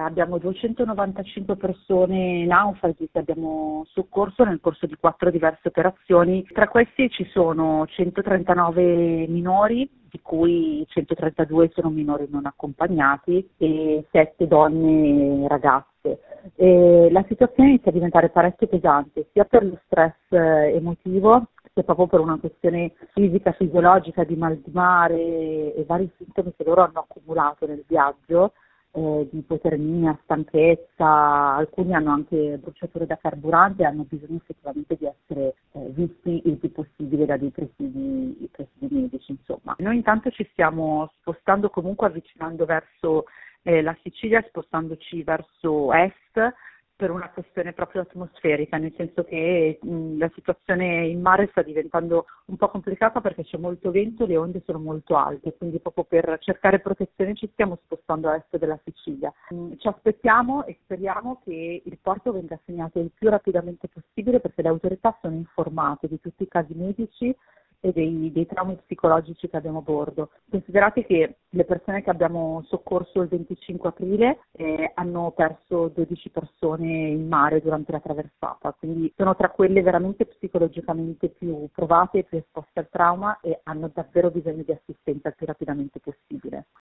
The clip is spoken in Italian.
abbiamo 295 persone naufraghi che abbiamo soccorso nel corso di 4 diverse operazioni. Tra questi ci sono 139 minori, di cui 132 sono minori non accompagnati e 7 donne e ragazze. La situazione inizia a diventare parecchio pesante, sia per lo stress emotivo, sia proprio per una questione fisica, fisiologica, di mal di mare e vari sintomi che loro hanno accumulato nel viaggio, di ipotermia, stanchezza, alcuni hanno anche bruciature da carburante e hanno bisogno effettivamente di essere visti il più possibile da dei presidi medici, insomma. Noi intanto ci stiamo spostando, comunque avvicinando verso la Sicilia, spostandoci verso est per una questione proprio atmosferica, nel senso che la situazione in mare sta diventando un po' complicata perché c'è molto vento e le onde sono molto alte, quindi proprio per cercare protezione ci stiamo spostando a est della Sicilia. Ci aspettiamo e speriamo che il porto venga segnato il più rapidamente possibile, perché le autorità sono informate di tutti i casi medici e dei traumi psicologici che abbiamo a bordo. Considerate che le persone che abbiamo soccorso il 25 aprile hanno perso 12 persone in mare durante la traversata, quindi sono tra quelle veramente psicologicamente più provate e più esposte al trauma e hanno davvero bisogno di assistenza il più rapidamente possibile.